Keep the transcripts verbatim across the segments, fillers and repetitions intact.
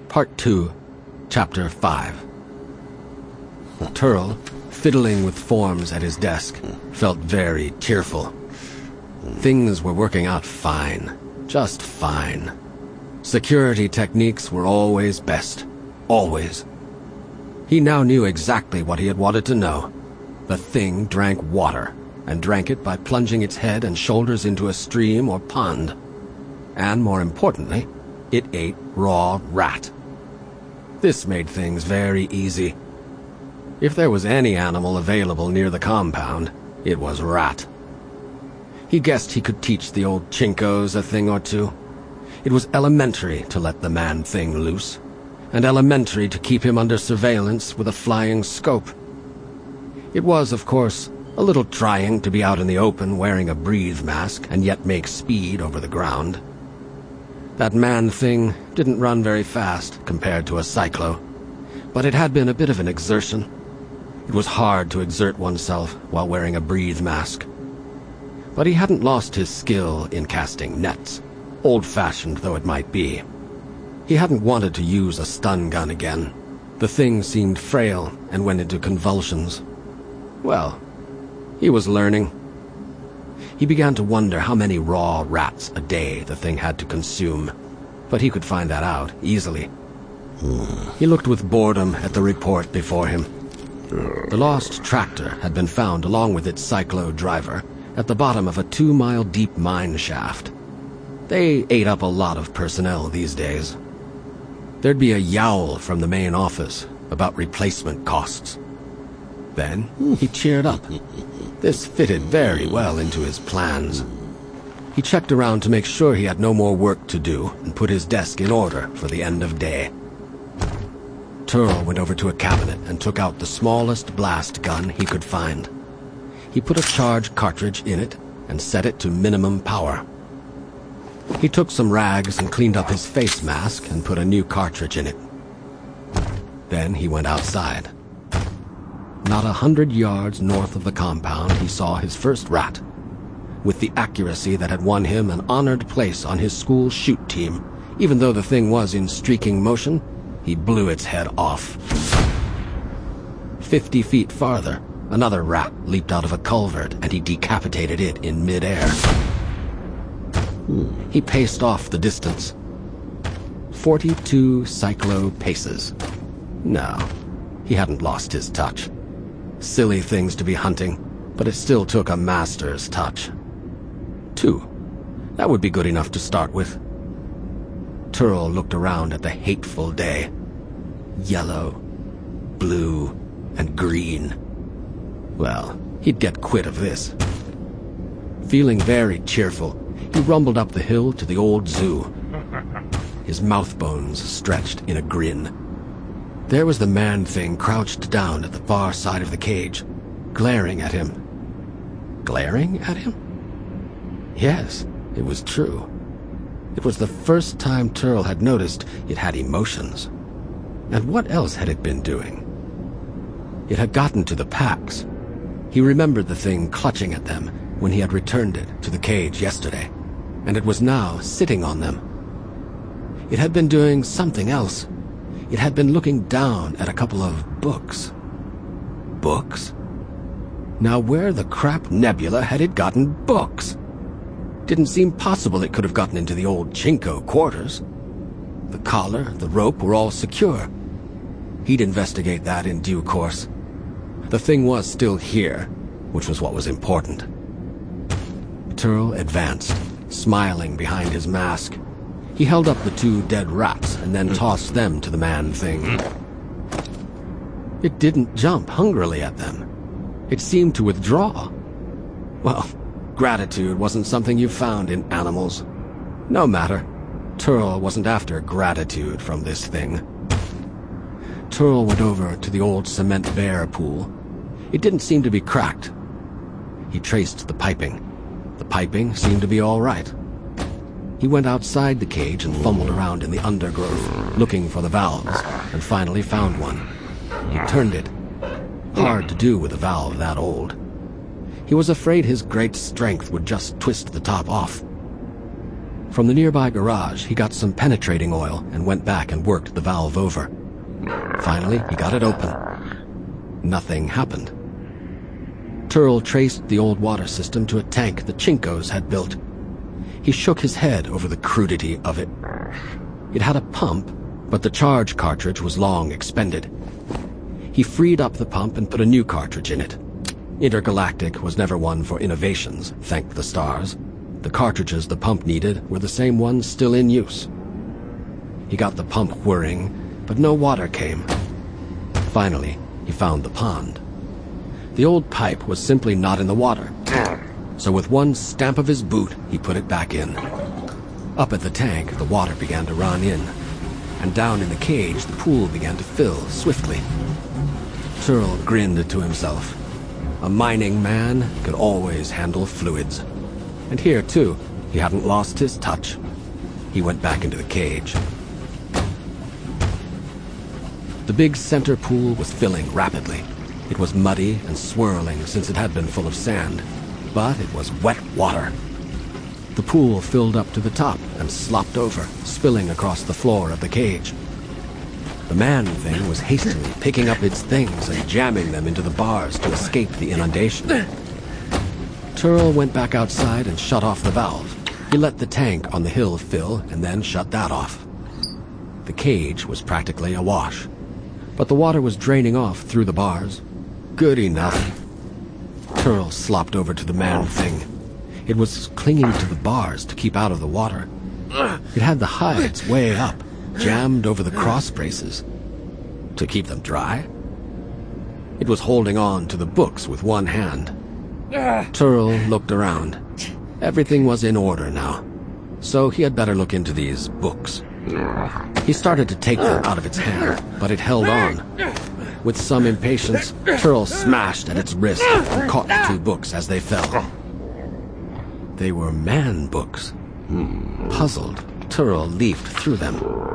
Part two, Chapter five. Turl, fiddling with forms at his desk, felt very cheerful. Things were working out fine, just fine. Security techniques were always best, always. He now knew exactly what he had wanted to know. The thing drank water, and drank it by plunging its head and shoulders into a stream or pond. And more importantly, it ate raw rat. This made things very easy. If there was any animal available near the compound, it was rat. He guessed he could teach the old chinkos a thing or two. It was elementary to let the man-thing loose, and elementary to keep him under surveillance with a flying scope. It was, of course, a little trying to be out in the open wearing a breathe mask and yet make speed over the ground. That man-thing didn't run very fast compared to a cyclo, but it had been a bit of an exertion. It was hard to exert oneself while wearing a breathe mask. But he hadn't lost his skill in casting nets, old-fashioned though it might be. He hadn't wanted to use a stun gun again. The thing seemed frail and went into convulsions. Well, he was learning. He began to wonder how many raw rats a day the thing had to consume, but he could find that out easily. He looked with boredom at the report before him. The lost tractor had been found along with its cyclo driver at the bottom of a two-mile deep mine shaft. They ate up a lot of personnel these days. There'd be a yowl from the main office about replacement costs. Then he cheered up. This fitted very well into his plans. He checked around to make sure he had no more work to do and put his desk in order for the end of day. Turl went over to a cabinet and took out the smallest blast gun he could find. He put a charge cartridge in it and set it to minimum power. He took some rags and cleaned up his face mask and put a new cartridge in it. Then he went outside. Not a hundred yards north of the compound, he saw his first rat. With the accuracy that had won him an honored place on his school shoot team, even though the thing was in streaking motion, he blew its head off. Fifty feet farther, another rat leaped out of a culvert and he decapitated it in midair. He paced off the distance. Forty-two cyclo paces. No, he hadn't lost his touch. Silly things to be hunting, but it still took a master's touch. Two. That would be good enough to start with. Turl looked around at the hateful day. Yellow, blue, and green. Well, he'd get quit of this. Feeling very cheerful, he rumbled up the hill to the old zoo. His mouth bones stretched in a grin. There was the man-thing crouched down at the far side of the cage, glaring at him. Glaring at him? Yes, it was true. It was the first time Turl had noticed it had emotions. And what else had it been doing? It had gotten to the packs. He remembered the thing clutching at them when he had returned it to the cage yesterday, and it was now sitting on them. It had been doing something else. It had been looking down at a couple of books. Books? Now where the crap nebula had it gotten books? Didn't seem possible it could have gotten into the old Chinko quarters. The collar, the rope were all secure. He'd investigate that in due course. The thing was still here, which was what was important. Turl advanced, smiling behind his mask. He held up the two dead rats and then tossed them to the man-thing. It didn't jump hungrily at them. It seemed to withdraw. Well, gratitude wasn't something you found in animals. No matter. Turl wasn't after gratitude from this thing. Turl went over to the old cement bear pool. It didn't seem to be cracked. He traced the piping. The piping seemed to be all right. He went outside the cage and fumbled around in the undergrowth, looking for the valves, and finally found one. He turned it. Hard to do with a valve that old. He was afraid his great strength would just twist the top off. From the nearby garage, he got some penetrating oil and went back and worked the valve over. Finally, he got it open. Nothing happened. Turl traced the old water system to a tank the Chinkos had built. He shook his head over the crudity of it. It had a pump, but the charge cartridge was long expended. He freed up the pump and put a new cartridge in it. Intergalactic was never one for innovations, thank the stars. The cartridges the pump needed were the same ones still in use. He got the pump whirring, but no water came. Finally, he found the pond. The old pipe was simply not in the water. So with one stamp of his boot, he put it back in. Up at the tank, the water began to run in, and down in the cage, the pool began to fill swiftly. Turl grinned to himself. A mining man could always handle fluids. And here, too, he hadn't lost his touch. He went back into the cage. The big center pool was filling rapidly. It was muddy and swirling since it had been full of sand, but it was wet water. The pool filled up to the top and slopped over, spilling across the floor of the cage. The man thing was hastily picking up its things and jamming them into the bars to escape the inundation. Turl went back outside and shut off the valve. He let the tank on the hill fill and then shut that off. The cage was practically awash, but the water was draining off through the bars. Good enough. Turl slopped over to the man thing. It was clinging to the bars to keep out of the water. It had the hides way up, jammed over the cross braces. To keep them dry? It was holding on to the books with one hand. Turl looked around. Everything was in order now, so he had better look into these books. He started to take them out of its hand, but it held on. With some impatience, Turl smashed at its wrist and caught the two books as they fell. They were man books. Puzzled, Turl leafed through them.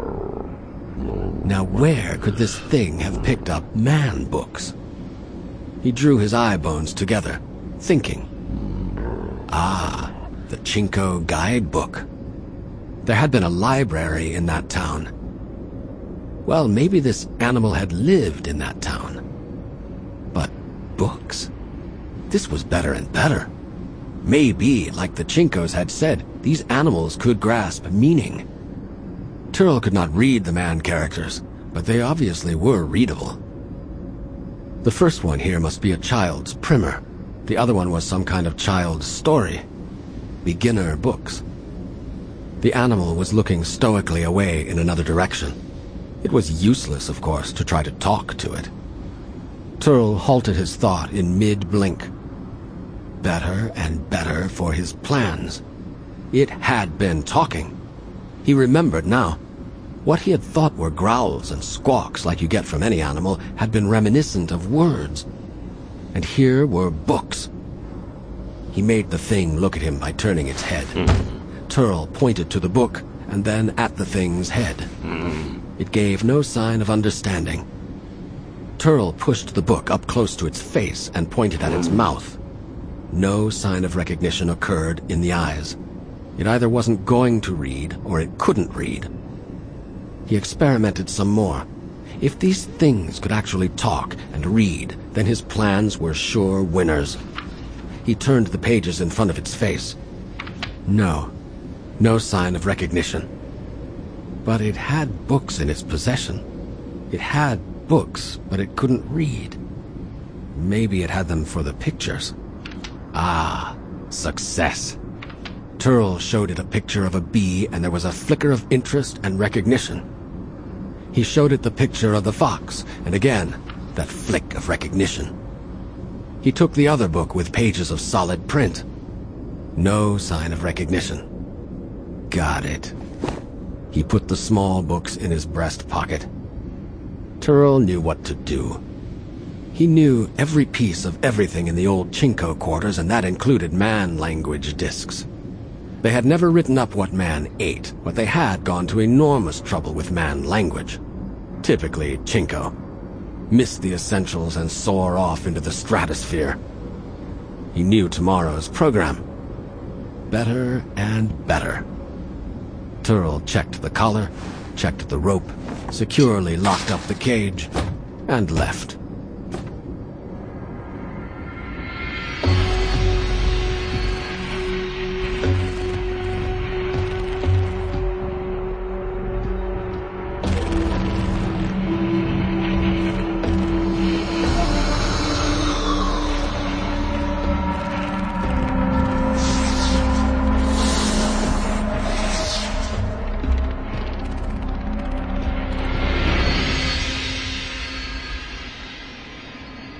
Now where could this thing have picked up man books? He drew his eye bones together, thinking. Ah, the Chinko guidebook. There had been a library in that town. Well, maybe this animal had lived in that town. But books? This was better and better. Maybe, like the Chinkos had said, these animals could grasp meaning. Turl could not read the man characters, but they obviously were readable. The first one here must be a child's primer. The other one was some kind of child's story. Beginner books. The animal was looking stoically away in another direction. It was useless, of course, to try to talk to it. Turl halted his thought in mid-blink. Better and better for his plans. It had been talking. He remembered now. What he had thought were growls and squawks like you get from any animal had been reminiscent of words. And here were books. He made the thing look at him by turning its head. Mm. Turl pointed to the book and then at the thing's head. Mm. It gave no sign of understanding. Turl pushed the book up close to its face and pointed at its mouth. No sign of recognition occurred in the eyes. It either wasn't going to read or it couldn't read. He experimented some more. If these things could actually talk and read, then his plans were sure winners. He turned the pages in front of its face. No, no sign of recognition. But it had books in its possession. It had books, but it couldn't read. Maybe it had them for the pictures. Ah, success. Turl showed it a picture of a bee, and there was a flicker of interest and recognition. He showed it the picture of the fox, and again, that flick of recognition. He took the other book with pages of solid print. No sign of recognition. Got it. He put the small books in his breast pocket. Turl knew what to do. He knew every piece of everything in the old Chinko quarters, and that included man language discs. They had never written up what man ate, but they had gone to enormous trouble with man language. Typically Chinko. Miss the essentials and soar off into the stratosphere. He knew tomorrow's program. Better and better. Turl checked the collar, checked the rope, securely locked up the cage, and left.